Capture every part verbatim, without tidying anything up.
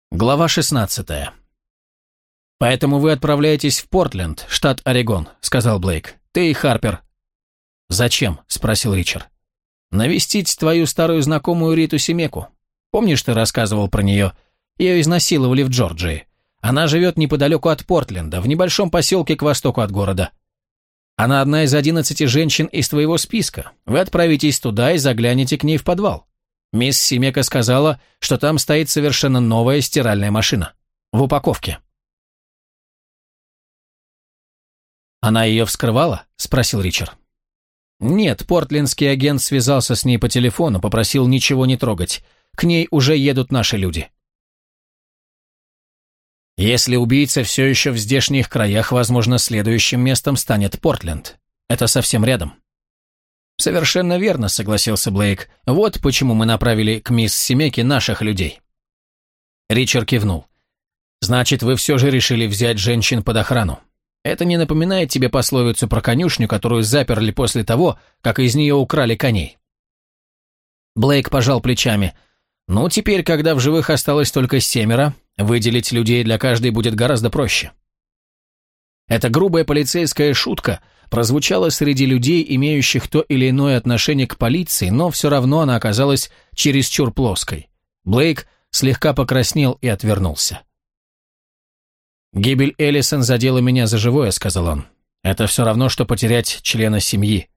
Глава шестнадцатая. «Поэтому вы отправляетесь в Портленд, штат Орегон», — сказал Блейк. «Ты и Харпер». «Зачем?» — спросил Ричард. «Навестить твою старую знакомую Риту Семеку. Помнишь, ты рассказывал про нее? Ее изнасиловали в Джорджии. Она живет неподалеку от Портленда, в небольшом поселке к востоку от города. Она одна из одиннадцати женщин из твоего списка. Вы отправитесь туда и заглянете к ней в подвал. Мисс Семека сказала, что там стоит совершенно новая стиральная машина. В упаковке». «Она ее вскрывала?» – спросил Ричард. «Нет, портлендский агент связался с ней по телефону, попросил ничего не трогать. К ней уже едут наши люди». «Если убийца все еще в здешних краях, возможно, следующим местом станет Портленд. Это совсем рядом». «Совершенно верно», — согласился Блейк. «Вот почему мы направили к мисс Семеке наших людей». Ричард кивнул. «Значит, вы все же решили взять женщин под охрану. Это не напоминает тебе пословицу про конюшню, которую заперли после того, как из нее украли коней?» Блейк пожал плечами. «Ну, теперь, когда в живых осталось только семеро, выделить людей для каждой будет гораздо проще». Эта грубая полицейская шутка прозвучала среди людей, имеющих то или иное отношение к полиции, но все равно она оказалась чересчур плоской. Блейк слегка покраснел и отвернулся. «Гибель Эллисон задела меня за живое», — сказал он. «Это все равно, что потерять члена семьи».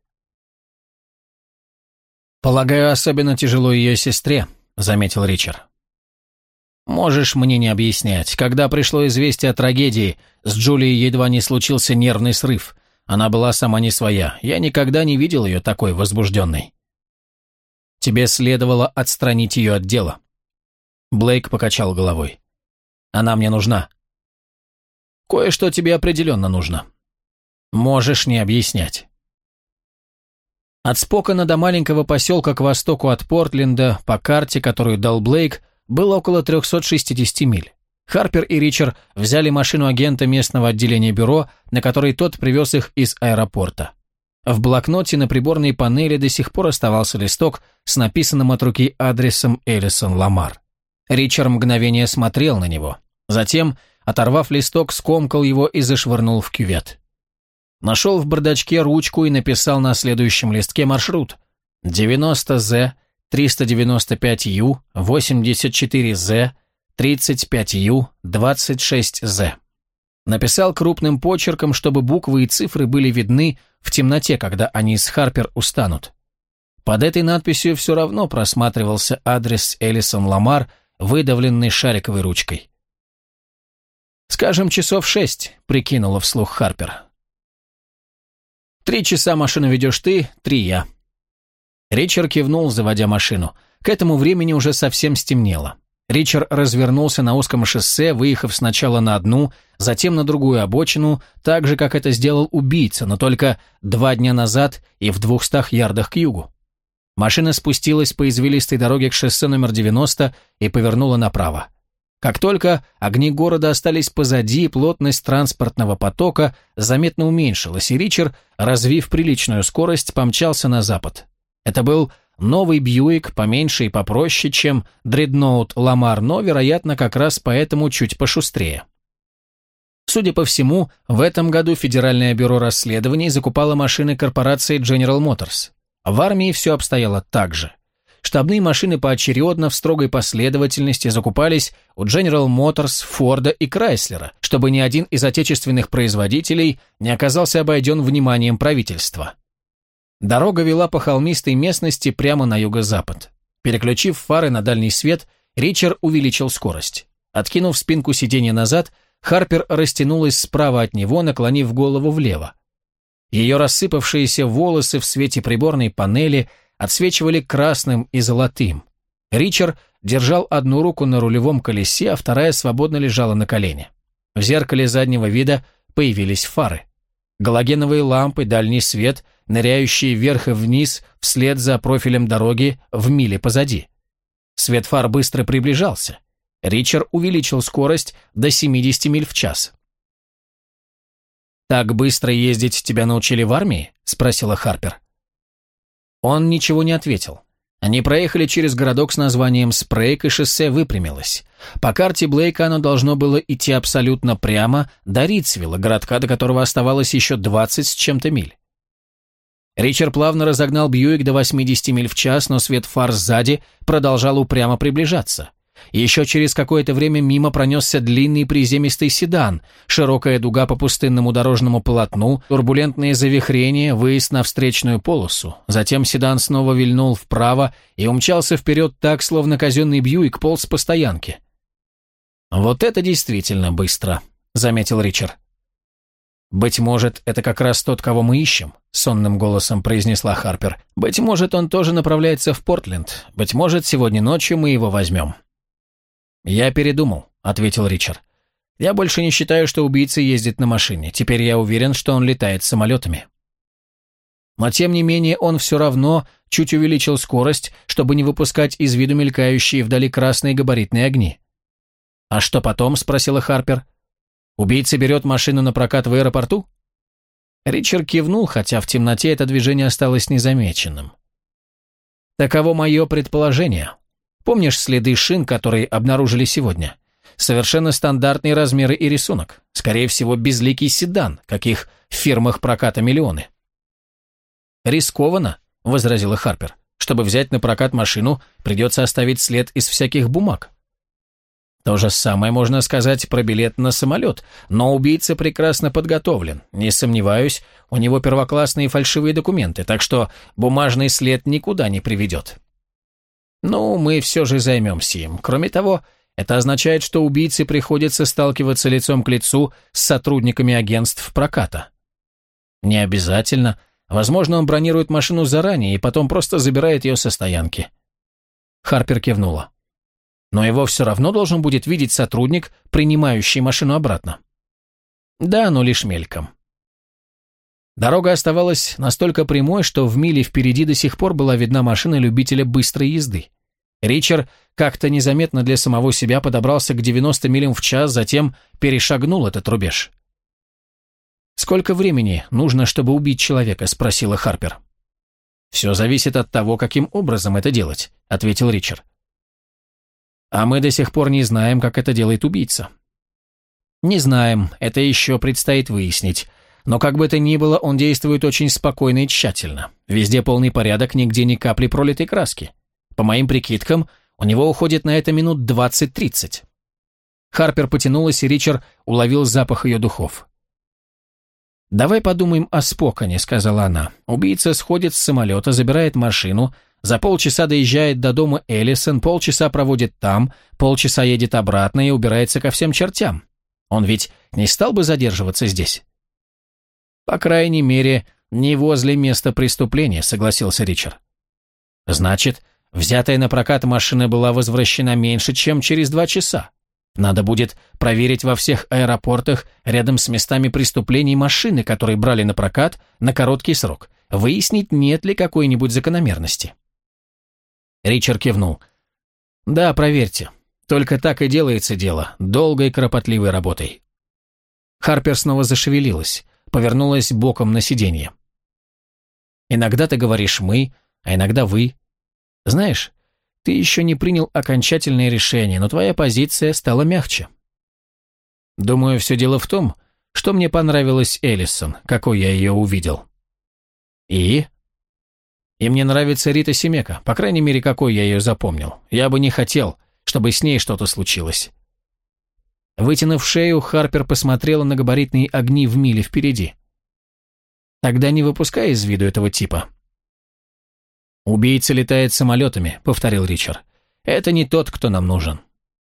«Полагаю, особенно тяжело ее сестре», — заметил Ричард. «Можешь мне не объяснять. Когда пришло известие о трагедии, с Джулией едва не случился нервный срыв. Она была сама не своя. Я никогда не видел ее такой возбужденной». «Тебе следовало отстранить ее от дела». Блейк покачал головой. «Она мне нужна». «Кое-что тебе определенно нужно. Можешь не объяснять». От Спокана до маленького поселка к востоку от Портленда, по карте, которую дал Блейк, было около трехсот шестидесяти миль. Харпер и Ричард взяли машину агента местного отделения бюро, на которой тот привез их из аэропорта. В блокноте на приборной панели до сих пор оставался листок с написанным от руки адресом Эллисон Ламар. Ричард мгновение смотрел на него. Затем, оторвав листок, скомкал его и зашвырнул в кювет. Нашел в бардачке ручку и написал на следующем листке маршрут: девяносто зет, триста девяносто пять ю, восемьдесят четыре зет, тридцать пять ю, двадцать шесть зет. Написал крупным почерком, чтобы буквы и цифры были видны в темноте, когда они с Харпер устанут. Под этой надписью все равно просматривался адрес Эллисон Ламар, выдавленный шариковой ручкой. «Скажем, часов шесть», — прикинула вслух Харпер. «Три часа машину ведешь ты, три я». Ричард кивнул, заводя машину. К этому времени уже совсем стемнело. Ричард развернулся на узком шоссе, выехав сначала на одну, затем на другую обочину, так же, как это сделал убийца, но только два дня назад и в двухстах ярдах к югу. Машина спустилась по извилистой дороге к шоссе номер девяносто и повернула направо. Как только огни города остались позади, плотность транспортного потока заметно уменьшилась, и Ричард, развив приличную скорость, помчался на запад. Это был новый Бьюик, поменьше и попроще, чем дредноут Ламар, но, вероятно, как раз поэтому чуть пошустрее. Судя по всему, в этом году Федеральное бюро расследований закупало машины корпорации General Motors. В армии все обстояло так же. Штабные машины поочередно в строгой последовательности закупались у General Motors, Форда и Крайслера, чтобы ни один из отечественных производителей не оказался обойден вниманием правительства. Дорога вела по холмистой местности прямо на юго-запад. Переключив фары на дальний свет, Ричард увеличил скорость. Откинув спинку сиденья назад, Харпер растянулась справа от него, наклонив голову влево. Ее рассыпавшиеся волосы в свете приборной панели отсвечивали красным и золотым. Ричард держал одну руку на рулевом колесе, а вторая свободно лежала на колене. В зеркале заднего вида появились фары. Галогеновые лампы, дальний свет, ныряющие вверх и вниз вслед за профилем дороги в миле позади. Свет фар быстро приближался. Ричард увеличил скорость до семидесяти миль в час. «Так быстро ездить тебя научили в армии?» – спросила Харпер. Он ничего не ответил. Они проехали через городок с названием Спрейк, и шоссе выпрямилось. По карте Блейка оно должно было идти абсолютно прямо до Ритцвилла, городка, до которого оставалось еще двадцать с чем-то миль. Ричард плавно разогнал Бьюик до восьмидесяти миль в час, но свет фар сзади продолжал упрямо приближаться. Еще через какое-то время мимо пронесся длинный приземистый седан, широкая дуга по пустынному дорожному полотну, турбулентные завихрения, выезд на встречную полосу. Затем седан снова вильнул вправо и умчался вперед так, словно казенный Бьюик полз по стоянке. «Вот это действительно быстро», — заметил Ричард. «Быть может, это как раз тот, кого мы ищем», — сонным голосом произнесла Харпер. «Быть может, он тоже направляется в Портленд. Быть может, сегодня ночью мы его возьмем». «Я передумал», — ответил Ричард. «Я больше не считаю, что убийца ездит на машине. Теперь я уверен, что он летает самолетами». Но тем не менее он все равно чуть увеличил скорость, чтобы не выпускать из виду мелькающие вдали красные габаритные огни. «А что потом?» — спросила Харпер. «Убийца берет машину на прокат в аэропорту?» Ричард кивнул, хотя в темноте это движение осталось незамеченным. «Таково мое предположение. Помнишь следы шин, которые обнаружили сегодня? Совершенно стандартные размеры и рисунок. Скорее всего, безликий седан, каких в фирмах проката миллионы». «Рискованно», — возразила Харпер. «Чтобы взять на прокат машину, придется оставить след из всяких бумаг». То же самое можно сказать про билет на самолет, но убийца прекрасно подготовлен. Не сомневаюсь, у него первоклассные фальшивые документы, так что бумажный след никуда не приведет. Ну, мы все же займемся им. Кроме того, это означает, что убийце приходится сталкиваться лицом к лицу с сотрудниками агентств проката. Не обязательно. Возможно, он бронирует машину заранее и потом просто забирает ее со стоянки. Харпер кивнула. Но его все равно должен будет видеть сотрудник, принимающий машину обратно. Да, но лишь мельком. Дорога оставалась настолько прямой, что в миле впереди до сих пор была видна машина любителя быстрой езды. Ричард как-то незаметно для самого себя подобрался к девяноста милям в час, затем перешагнул этот рубеж. «Сколько времени нужно, чтобы убить человека?» – спросила Харпер. «Все зависит от того, каким образом это делать», – ответил Ричард. «А мы до сих пор не знаем, как это делает убийца». «Не знаем, это еще предстоит выяснить. Но как бы то ни было, он действует очень спокойно и тщательно. Везде полный порядок, нигде ни капли пролитой краски. По моим прикидкам, у него уходит на это минут двадцать-тридцать». Харпер потянулась, и Ричард уловил запах ее духов. «Давай подумаем о Спокане», — сказала она. «Убийца сходит с самолета, забирает машину, за полчаса доезжает до дома Эллисон, полчаса проводит там, полчаса едет обратно и убирается ко всем чертям. Он ведь не стал бы задерживаться здесь?» «По крайней мере, не возле места преступления», — согласился Ричард. «Значит, взятая на прокат машина была возвращена меньше, чем через два часа. Надо будет проверить во всех аэропортах рядом с местами преступлений машины, которые брали на прокат на короткий срок, выяснить, нет ли какой-нибудь закономерности». Ричард кивнул. «Да, проверьте. Только так и делается дело, долгой и кропотливой работой». Харпер снова зашевелилась, повернулась боком на сиденье. «Иногда ты говоришь «мы», а иногда «вы». Знаешь, ты еще не принял окончательное решение, но твоя позиция стала мягче. Думаю, все дело в том, что мне понравилась Эллисон, какой я ее увидел». «И?» «И мне нравится Рита Семека, по крайней мере, какой я ее запомнил. Я бы не хотел, чтобы с ней что-то случилось». Вытянув шею, Харпер посмотрела на габаритные огни в миле впереди. «Тогда не выпускай из виду этого типа». «Убийца летает самолетами», — повторил Ричард. «Это не тот, кто нам нужен».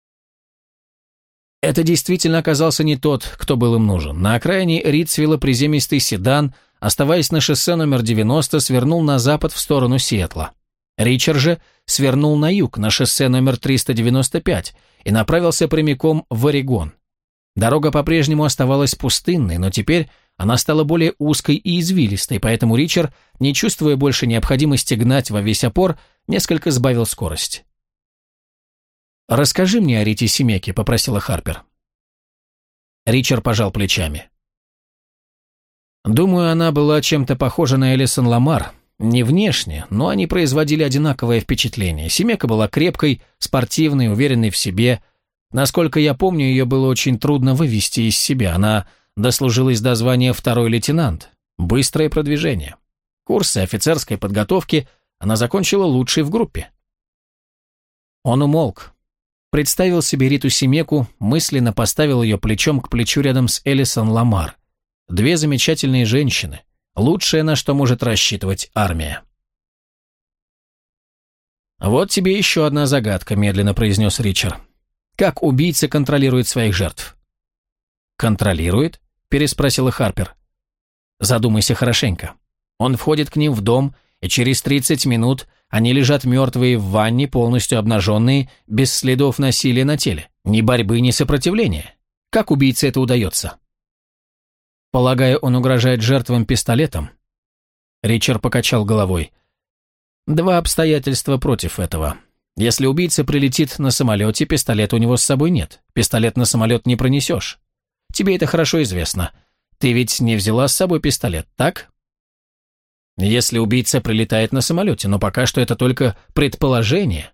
Это действительно оказался не тот, кто был им нужен. На окраине Ритцвилла приземистый седан, оставаясь на шоссе номер девяносто, свернул на запад в сторону Сиэтла. Ричард же свернул на юг, на шоссе номер триста девяносто пять, и направился прямиком в Орегон. Дорога по-прежнему оставалась пустынной, но теперь она стала более узкой и извилистой, поэтому Ричард, не чувствуя больше необходимости гнать во весь опор, несколько сбавил скорость. «Расскажи мне о Рите Семеке», — попросила Харпер. Ричард пожал плечами. «Думаю, она была чем-то похожа на Эллисон Ламар. Не внешне, но они производили одинаковое впечатление. Семека была крепкой, спортивной, уверенной в себе. Насколько я помню, ее было очень трудно вывести из себя. Она дослужилась до звания второй лейтенант. Быстрое продвижение. Курсы офицерской подготовки она закончила лучшей в группе. Он умолк. Представил себе Риту Семеку, мысленно поставил ее плечом к плечу рядом с Элисон Ламар. Две замечательные женщины. Лучшее, на что может рассчитывать армия. «Вот тебе еще одна загадка», — медленно произнес Ричард. «Как убийца контролирует своих жертв?» «Контролирует?» — переспросила Харпер. «Задумайся хорошенько. Он входит к ним в дом, и через тридцать минут они лежат мертвые в ванне, полностью обнаженные, без следов насилия на теле. Ни борьбы, ни сопротивления. Как убийце это удается?» «Полагаю, он угрожает жертвам пистолетом?» Ричард покачал головой. «Два обстоятельства против этого. Если убийца прилетит на самолете, пистолета у него с собой нет. Пистолет на самолет не пронесешь. Тебе это хорошо известно. Ты ведь не взяла с собой пистолет, так?» «Если убийца прилетает на самолете, но пока что это только предположение».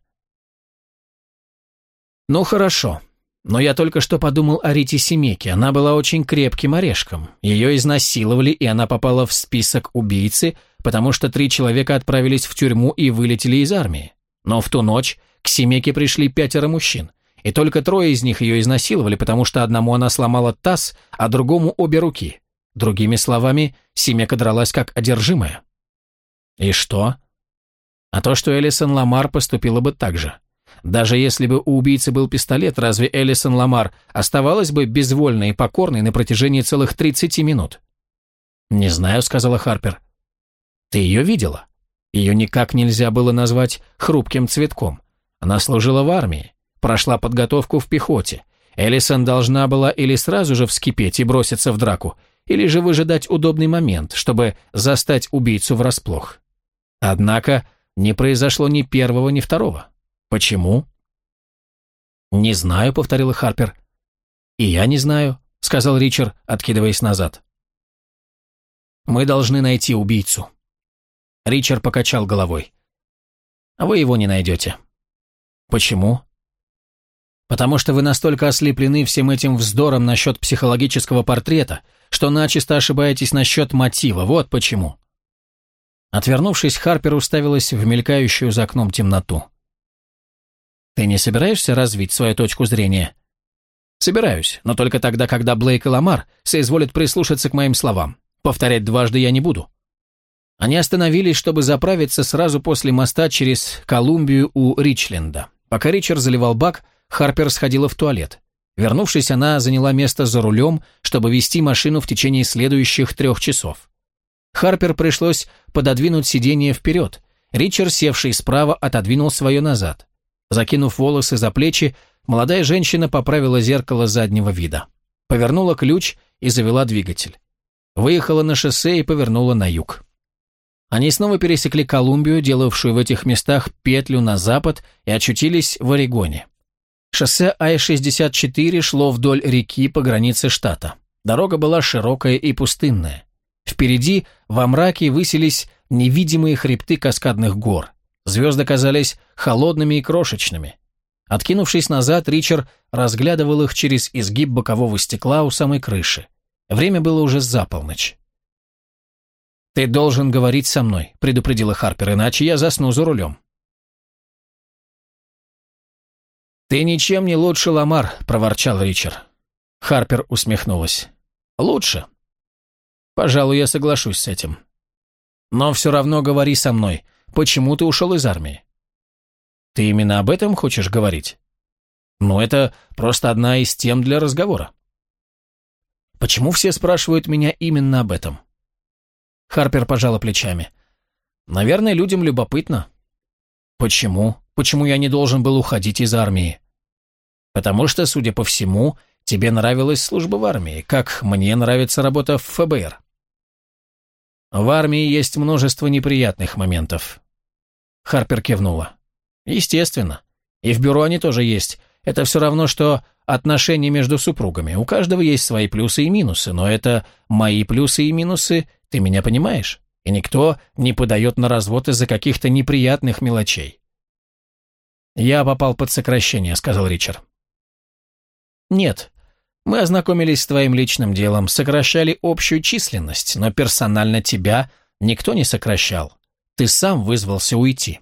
«Ну хорошо. Но я только что подумал о Рите Семеке. Она была очень крепким орешком. Ее изнасиловали, и она попала в список убийцы, потому что три человека отправились в тюрьму и вылетели из армии. Но в ту ночь к Семеке пришли пятеро мужчин, и только трое из них ее изнасиловали, потому что одному она сломала таз, а другому обе руки. Другими словами, Семека дралась как одержимая». «И что?» «А то, что Элисон Ламар поступила бы так же. Даже если бы у убийцы был пистолет, разве Элисон Ламар оставалась бы безвольной и покорной на протяжении целых тридцати минут?» «Не знаю», — сказала Харпер. «Ты ее видела? Ее никак нельзя было назвать хрупким цветком. Она служила в армии, прошла подготовку в пехоте. Элисон должна была или сразу же вскипеть и броситься в драку, или же выжидать удобный момент, чтобы застать убийцу врасплох. Однако не произошло ни первого, ни второго. Почему?» «Не знаю», — повторила Харпер. «И я не знаю», — сказал Ричард, откидываясь назад. «Мы должны найти убийцу». Ричард покачал головой. «Вы его не найдете». «Почему?» «Потому что вы настолько ослеплены всем этим вздором насчет психологического портрета, что начисто ошибаетесь насчет мотива. Вот почему». Отвернувшись, Харпер уставилась в мелькающую за окном темноту. «Ты не собираешься развить свою точку зрения?» «Собираюсь, но только тогда, когда Блейк и Ламар соизволят прислушаться к моим словам. Повторять дважды я не буду». Они остановились, чтобы заправиться сразу после моста через Колумбию у Ричленда. Пока Ричард заливал бак, Харпер сходила в туалет. Вернувшись, она заняла место за рулем, чтобы вести машину в течение следующих трех часов. Харпер пришлось пододвинуть сиденье вперед. Ричард, севший справа, отодвинул свое назад. Закинув волосы за плечи, молодая женщина поправила зеркало заднего вида. Повернула ключ и завела двигатель. Выехала на шоссе и повернула на юг. Они снова пересекли Колумбию, делавшую в этих местах петлю на запад, и очутились в Орегоне. Шоссе Ай шестьдесят четыре шло вдоль реки по границе штата. Дорога была широкая и пустынная. Впереди во мраке высились невидимые хребты каскадных гор. Звезды казались холодными и крошечными. Откинувшись назад, Ричард разглядывал их через изгиб бокового стекла у самой крыши. Время было уже за полночь. «Ты должен говорить со мной», — предупредила Харпер, «иначе я засну за рулем». «Ты ничем не лучше Ламар», — проворчал Ричард. Харпер усмехнулась. «Лучше. Пожалуй, я соглашусь с этим. Но все равно говори со мной. Почему ты ушел из армии?» «Ты именно об этом хочешь говорить?» «Ну, это просто одна из тем для разговора». «Почему все спрашивают меня именно об этом?» Харпер пожала плечами. «Наверное, людям любопытно». «Почему? Почему я не должен был уходить из армии?» «Потому что, судя по всему, тебе нравилась служба в армии, как мне нравится работа в Эф Бэ Эр». «В армии есть множество неприятных моментов». Харпер кивнула. «Естественно. И в бюро они тоже есть. Это все равно, что отношения между супругами. У каждого есть свои плюсы и минусы, но это мои плюсы и минусы, ты меня понимаешь? и никто не подает на развод из-за каких-то неприятных мелочей. «Я попал под сокращение», — сказал Ричард. «Нет, мы ознакомились с твоим личным делом, сокращали общую численность, но персонально тебя никто не сокращал. Ты сам вызвался уйти».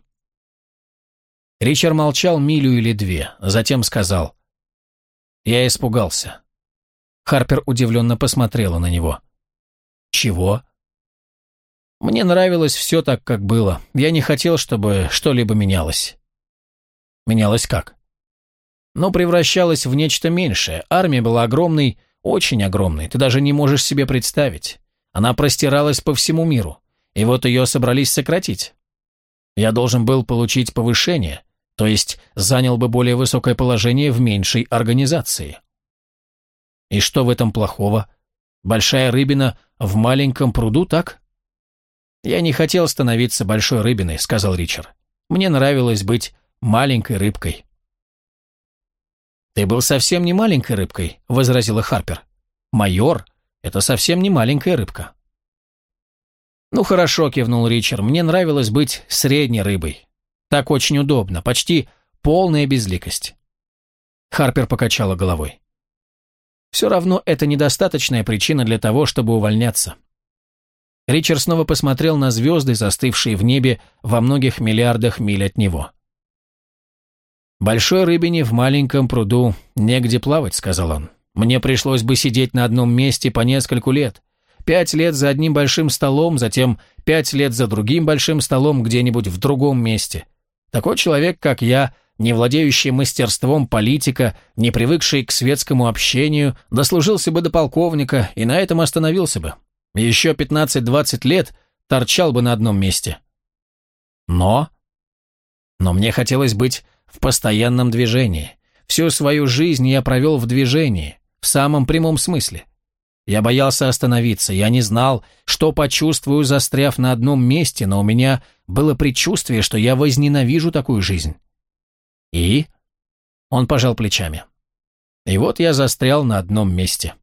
Ричард молчал милю или две, затем сказал: «Я испугался». Харпер удивленно посмотрела на него. «Чего?» «Мне нравилось все так, как было. Я не хотел, чтобы что-либо менялось». «Менялось как?» «Ну, превращалось в нечто меньшее. Армия была огромной, очень огромной. Ты даже не можешь себе представить. Она простиралась по всему миру. И вот ее собрались сократить. Я должен был получить повышение, то есть занял бы более высокое положение в меньшей организации». «И что в этом плохого? Большая рыбина в маленьком пруду, так?» «Я не хотел становиться большой рыбиной», — сказал Ричард. «Мне нравилось быть маленькой рыбкой». «Ты был совсем не маленькой рыбкой», — возразила Харпер. «Майор — это совсем не маленькая рыбка». «Ну хорошо», — кивнул Ричард, — «мне нравилось быть средней рыбой. Так очень удобно, почти полная безликость». Харпер покачала головой. «Все равно это недостаточная причина для того, чтобы увольняться». Ричард снова посмотрел на звезды, застывшие в небе во многих миллиардах миль от него. «Большой рыбине в маленьком пруду негде плавать», — сказал он. «Мне пришлось бы сидеть на одном месте по нескольку лет. Пять лет за одним большим столом, затем пять лет за другим большим столом где-нибудь в другом месте. Такой человек, как я, не владеющий мастерством политика, не привыкший к светскому общению, дослужился бы до полковника и на этом остановился бы. Еще пятнадцать-двадцать лет торчал бы на одном месте. Но... Но мне хотелось быть в постоянном движении. Всю свою жизнь я провел в движении, в самом прямом смысле. Я боялся остановиться, я не знал, что почувствую, застряв на одном месте, но у меня было предчувствие, что я возненавижу такую жизнь. И? Он пожал плечами. И вот я застрял на одном месте.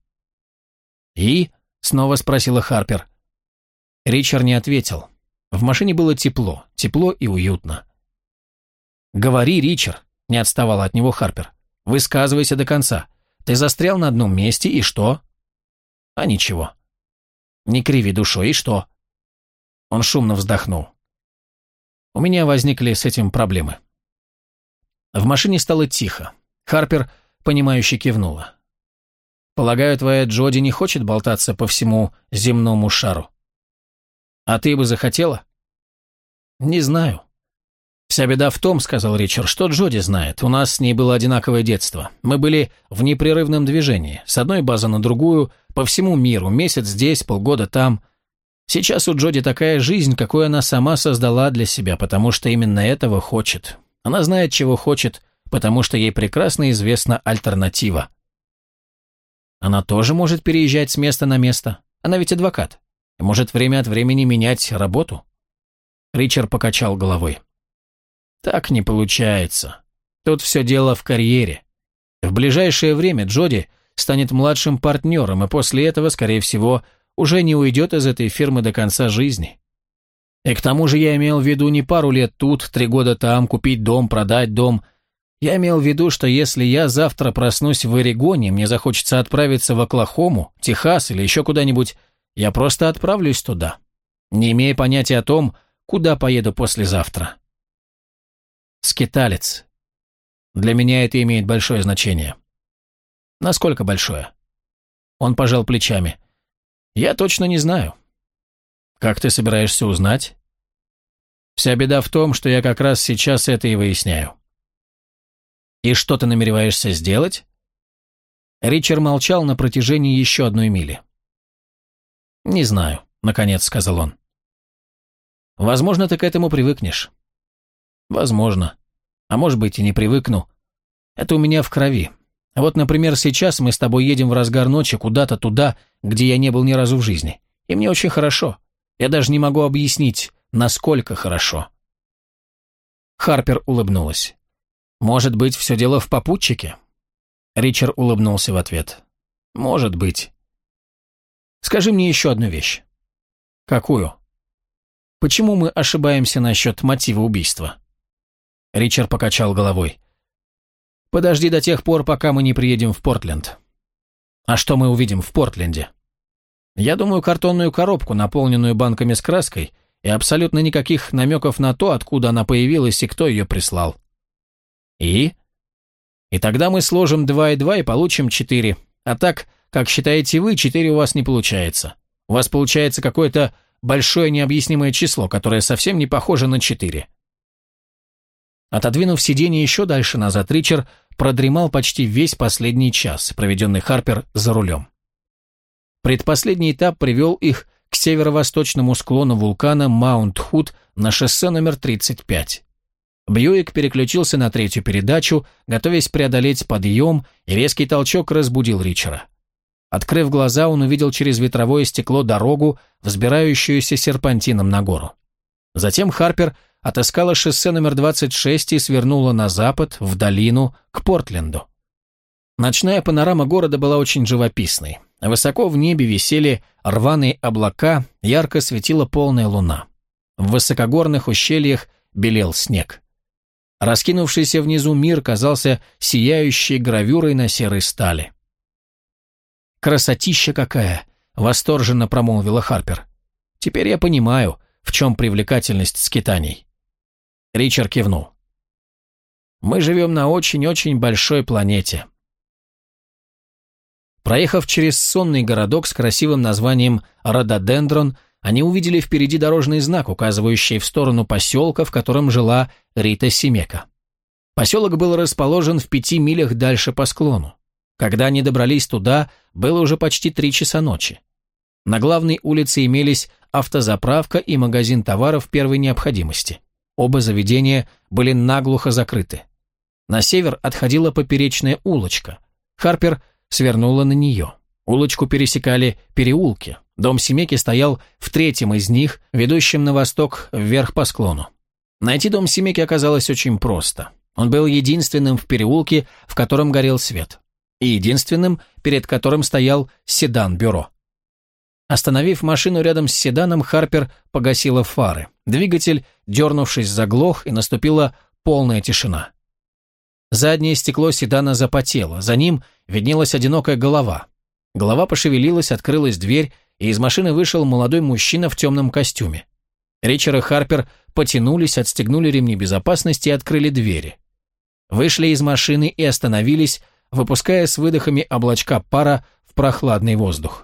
И? Снова спросила Харпер. Ричард не ответил. В машине было тепло, тепло и уютно. «Говори, Ричард», — не отставала от него Харпер. «Высказывайся до конца. Ты застрял на одном месте, и что?» «А ничего». «Не криви душой, и что?» Он шумно вздохнул. «У меня возникли с этим проблемы». В машине стало тихо. Харпер, понимающе кивнула. «Полагаю, твоя Джоди не хочет болтаться по всему земному шару?» «А ты бы захотела?» «Не знаю». «Вся беда в том, — сказал Ричард, — что Джоди знает. У нас с ней было одинаковое детство. Мы были в непрерывном движении, с одной базы на другую, по всему миру, месяц здесь, полгода там. Сейчас у Джоди такая жизнь, какую она сама создала для себя, потому что именно этого хочет. Она знает, чего хочет, потому что ей прекрасно известна альтернатива. Она тоже может переезжать с места на место. Она ведь адвокат. И может время от времени менять работу». Ричард покачал головой. «Так не получается. Тут все дело в карьере. В ближайшее время Джоди станет младшим партнером, и после этого, скорее всего, уже не уйдет из этой фирмы до конца жизни. И к тому же я имел в виду не пару лет тут, три года там, купить дом, продать дом. Я имел в виду, что если я завтра проснусь в Орегоне, мне захочется отправиться в Оклахому, Техас или еще куда-нибудь, я просто отправлюсь туда, не имея понятия о том, куда поеду послезавтра. Скиталец. Для меня это имеет большое значение». «Насколько большое?» Он пожал плечами. «Я точно не знаю». «Как ты собираешься узнать?» «Вся беда в том, что я как раз сейчас это и выясняю». «И что ты намереваешься сделать?» Ричард молчал на протяжении еще одной мили. «Не знаю», — наконец сказал он. «Возможно, ты к этому привыкнешь». «Возможно. А может быть, и не привыкну. Это у меня в крови. Вот, например, сейчас мы с тобой едем в разгар ночи куда-то туда, где я не был ни разу в жизни. И мне очень хорошо. Я даже не могу объяснить, насколько хорошо». Харпер улыбнулась. «Может быть, все дело в попутчике?» Ричард улыбнулся в ответ. «Может быть». «Скажи мне еще одну вещь». «Какую?» Почему мы ошибаемся насчет мотива убийства?» Ричард покачал головой. «Подожди до тех пор, пока мы не приедем в Портленд». «А что мы увидим в Портленде?» «Я думаю, картонную коробку, наполненную банками с краской, и абсолютно никаких намеков на то, откуда она появилась и кто ее прислал». «И?» «И тогда мы сложим два и два и получим четыре. А так, как считаете вы, четыре у вас не получается. У вас получается какое-то большое необъяснимое число, которое совсем не похоже на четыре». Отодвинув сиденье еще дальше назад, Ричард продремал почти весь последний час, проведенный Харпер за рулем. Предпоследний этап привел их к северо-восточному склону вулкана Маунт-Худ на шоссе номер тридцать пять. Бьюик переключился на третью передачу, готовясь преодолеть подъем, и резкий толчок разбудил Ричарда. Открыв глаза, он увидел через ветровое стекло дорогу, взбирающуюся серпантином на гору. Затем Харпер отыскала шоссе номер двадцать шесть и свернула на запад, в долину, к Портленду. Ночная панорама города была очень живописной. Высоко в небе висели рваные облака, ярко светила полная луна. В высокогорных ущельях белел снег. Раскинувшийся внизу мир казался сияющей гравюрой на серой стали. «Красотища какая!» — восторженно промолвила Харпер. «Теперь я понимаю, в чем привлекательность скитаний». Ричард кивнул. «Мы живем на очень-очень большой планете». Проехав через сонный городок с красивым названием Рододендрон, они увидели впереди дорожный знак, указывающий в сторону поселка, в котором жила Рита Семека. Поселок был расположен в пяти милях дальше по склону. Когда они добрались туда, было уже почти три часа ночи. На главной улице имелись автозаправка и магазин товаров первой необходимости. Оба заведения были наглухо закрыты. На север отходила поперечная улочка. Харпер свернула на нее. Улочку пересекали переулки. Дом Семеки стоял в третьем из них, ведущем на восток вверх по склону. Найти дом Семеки оказалось очень просто. Он был единственным в переулке, в котором горел свет, и единственным, перед которым стоял седан-бюро. Остановив машину рядом с седаном, Харпер погасила фары. Двигатель, дернувшись, заглох, и наступила полная тишина. Заднее стекло седана запотело, за ним виднелась одинокая голова. Голова пошевелилась, открылась дверь, и из машины вышел молодой мужчина в темном костюме. Ричард и Харпер потянулись, отстегнули ремни безопасности и открыли двери. Вышли из машины и остановились, выпуская с выдохами облачка пара в прохладный воздух.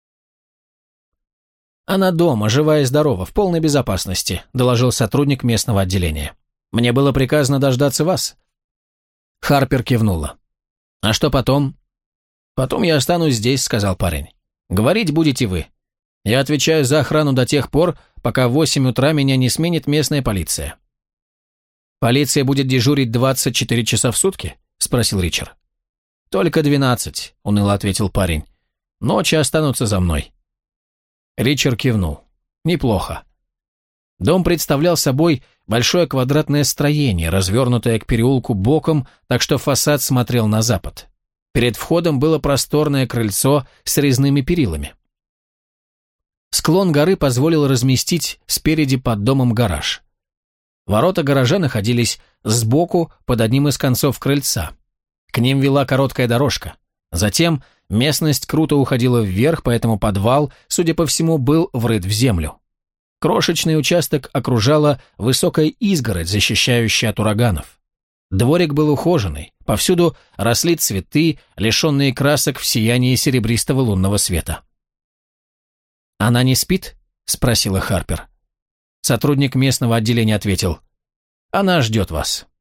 «Она дома, живая и здорова, в полной безопасности», – доложил сотрудник местного отделения. «Мне было приказано дождаться вас». Харпер кивнула. «А что потом?» «Потом я останусь здесь», – сказал парень. «Говорить будете вы. Я отвечаю за охрану до тех пор, пока в восемь утра меня не сменит местная полиция». «Полиция будет дежурить двадцать четыре часа в сутки?» – спросил Ричард. «Только двенадцать», – уныло ответил парень. «Ночи останутся за мной». Ричард кивнул. «Неплохо». Дом представлял собой большое квадратное строение, развернутое к переулку боком, так что фасад смотрел на запад. Перед входом было просторное крыльцо с резными перилами. Склон горы позволил разместить спереди под домом гараж. Ворота гаража находились сбоку под одним из концов крыльца. К ним вела короткая дорожка. Затем местность круто уходила вверх, поэтому подвал, судя по всему, был врыт в землю. Крошечный участок окружала высокая изгородь, защищающая от ураганов. Дворик был ухоженный, повсюду росли цветы, лишенные красок в сиянии серебристого лунного света. «Она не спит?» – спросила Харпер. Сотрудник местного отделения ответил: «Она ждет вас».